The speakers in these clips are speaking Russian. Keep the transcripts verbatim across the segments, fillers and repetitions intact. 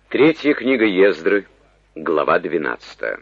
Третья книга Ездры, глава двенадцатая.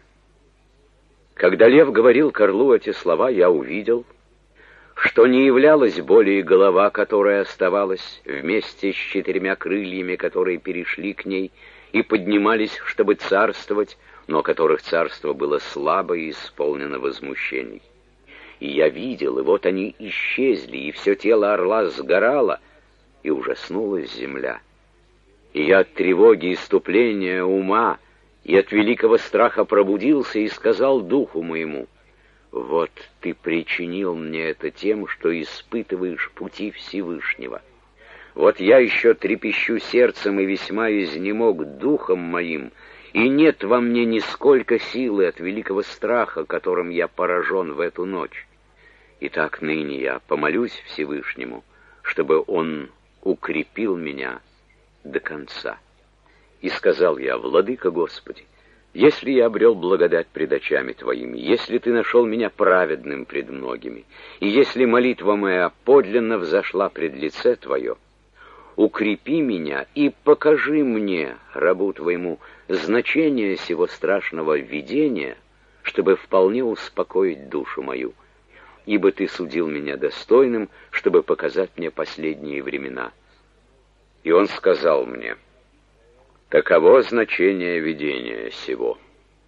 Когда Лев говорил к орлу эти слова, я увидел, что не являлась более голова, которая оставалась вместе с четырьмя крыльями, которые перешли к ней и поднимались, чтобы царствовать, но которых царство было слабо и исполнено возмущений. И я видел, и вот они исчезли, и все тело орла сгорало, и ужаснулась земля. И я от тревоги, иступления ума и от великого страха пробудился и сказал духу моему: «Вот ты причинил мне это тем, что испытываешь пути Всевышнего. Вот я еще трепещу сердцем и весьма изнемог духом моим, и нет во мне нисколько силы от великого страха, которым я поражен в эту ночь. Итак, ныне я помолюсь Всевышнему, чтобы он укрепил меня до конца». И сказал я: «Владыка Господи, если я обрел благодать пред очами Твоими, если Ты нашел меня праведным пред многими, и если молитва моя подлинно взошла пред лице Твое, укрепи меня и покажи мне, рабу Твоему, значение сего страшного видения, чтобы вполне успокоить душу мою, ибо Ты судил меня достойным, чтобы показать мне последние времена». И он сказал мне: «Таково значение видения сего.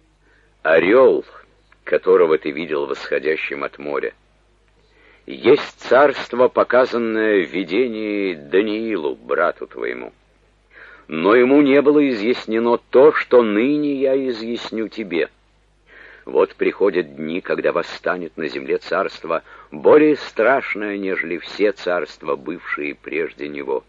Орел, которого ты видел восходящим от моря, есть царство, показанное в видении Даниилу, брату твоему. Но ему не было изъяснено то, что ныне я изъясню тебе. Вот приходят дни, когда восстанет на земле царство, более страшное, нежели все царства, бывшие прежде него.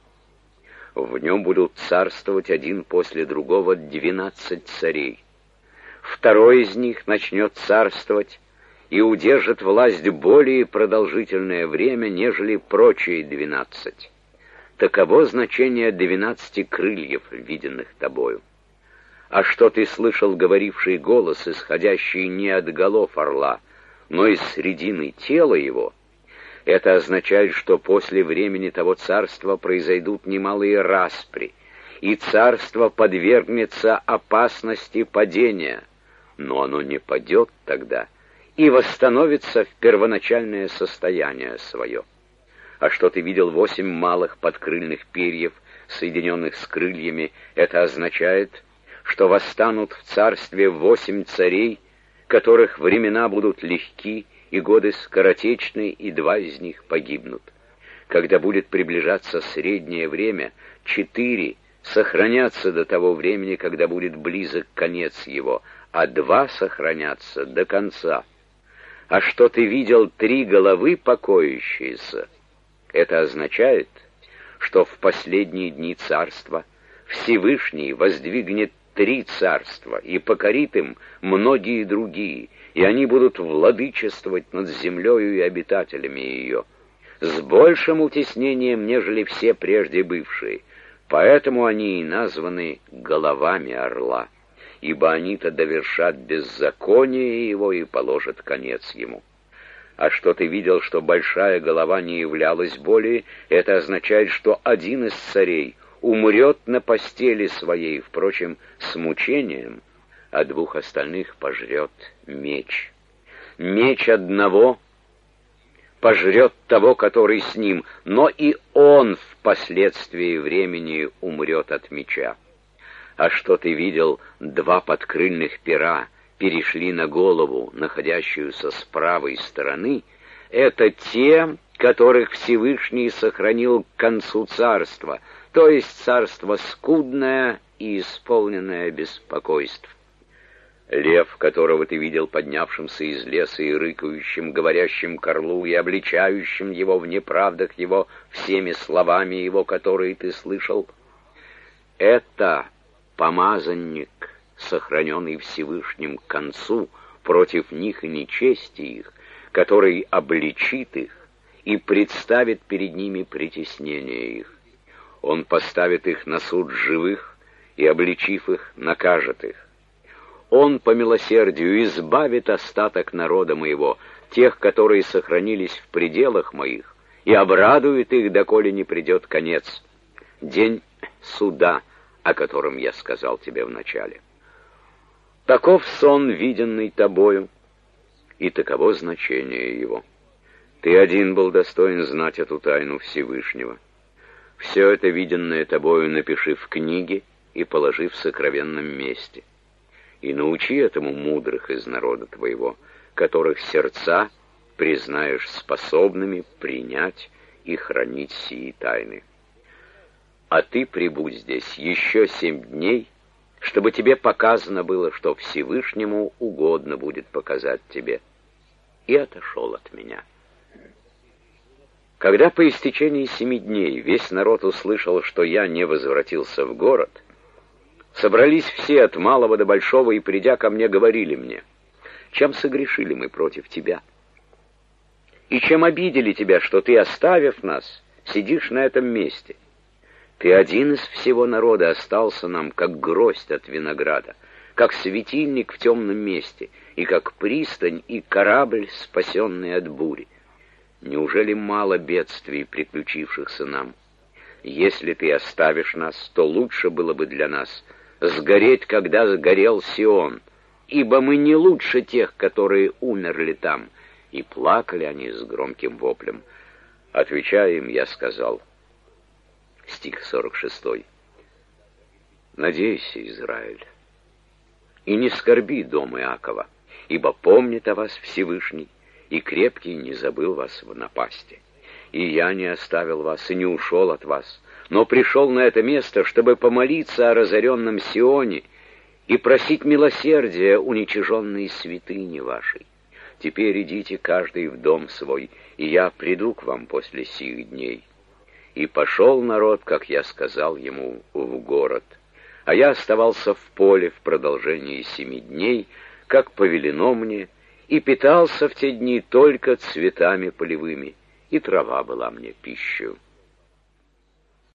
В нем будут царствовать один после другого двенадцать царей. Второй из них начнет царствовать и удержит власть более продолжительное время, нежели прочие двенадцать. Таково значение двенадцати крыльев, виденных тобою. А что ты слышал говоривший голос, исходящий не от голов орла, но из средины тела его, это означает, что после времени того царства произойдут немалые распри, и царство подвергнется опасности падения, но оно не падет тогда и восстановится в первоначальное состояние свое. А что ты видел восемь малых подкрыльных перьев, соединенных с крыльями, это означает, что восстанут в царстве восемь царей, которых времена будут легки, и годы скоротечны, и два из них погибнут. Когда будет приближаться среднее время, четыре сохранятся до того времени, когда будет близок конец его, а два сохранятся до конца. А что ты видел три головы покоящиеся, это означает, что в последние дни царства Всевышний воздвигнет три царства и покорит им многие другие, и они будут владычествовать над землею и обитателями ее, с большим утеснением, нежели все прежде бывшие. Поэтому они и названы головами орла, ибо они-то довершат беззаконие его и положат конец ему. А что ты видел, что большая голова не являлась более, это означает, что один из царей умрет на постели своей, впрочем, с мучением, а двух остальных пожрет меч. Меч одного пожрет того, который с ним, но и он впоследствии времени умрет от меча. А что ты видел, два подкрыльных пера перешли на голову, находящуюся с правой стороны, это те, которых Всевышний сохранил к концу царства, то есть царство скудное и исполненное беспокойств. Лев, которого ты видел поднявшимся из леса и рыкающим, говорящим к орлу и обличающим его в неправдах его всеми словами его, которые ты слышал, это помазанник, сохраненный Всевышним к концу против них и нечести их, который обличит их и представит перед ними притеснение их. Он поставит их на суд живых и, обличив их, накажет их. Он по милосердию избавит остаток народа моего, тех, которые сохранились в пределах моих, и обрадует их, доколе не придет конец. День суда о котором я сказал тебе вначале. Таков сон, виденный тобою, и таково значение его. Ты один был достоин знать эту тайну Всевышнего. Все это, виденное тобою, напиши в книге и положи в сокровенном месте. И научи этому мудрых из народа твоего, которых сердца признаешь способными принять и хранить сии тайны. А ты прибудь здесь еще семь дней, чтобы тебе показано было, что Всевышнему угодно будет показать тебе. И отошел от меня. Когда по истечении семи дней весь народ услышал, что я не возвратился в город, собрались все от малого до большого и, придя ко мне, говорили мне: чем согрешили мы против тебя? И чем обидели тебя, что ты, оставив нас, сидишь на этом месте? Ты один из всего народа остался нам, как гроздь от винограда, как светильник в темном месте, и как пристань и корабль, спасенный от бури. Неужели мало бедствий, приключившихся нам? Если ты оставишь нас, то лучше было бы для нас сгореть, когда сгорел Сион, ибо мы не лучше тех, которые умерли там». И плакали они с громким воплем. Отвечая им, я сказал, стих сорок шестой: «Надейся, Израиль, и не скорби дом Иакова, ибо помнит о вас Всевышний, и крепкий не забыл вас в напасти. И я не оставил вас и не ушел от вас, но пришел на это место, чтобы помолиться о разоренном Сионе и просить милосердия уничиженной святыни вашей. Теперь идите каждый в дом свой, и я приду к вам после сих дней». И пошел народ, как я сказал ему, в город, а я оставался в поле в продолжении семи дней, как повелено мне, и питался в те дни только цветами полевыми, и трава была мне пищей.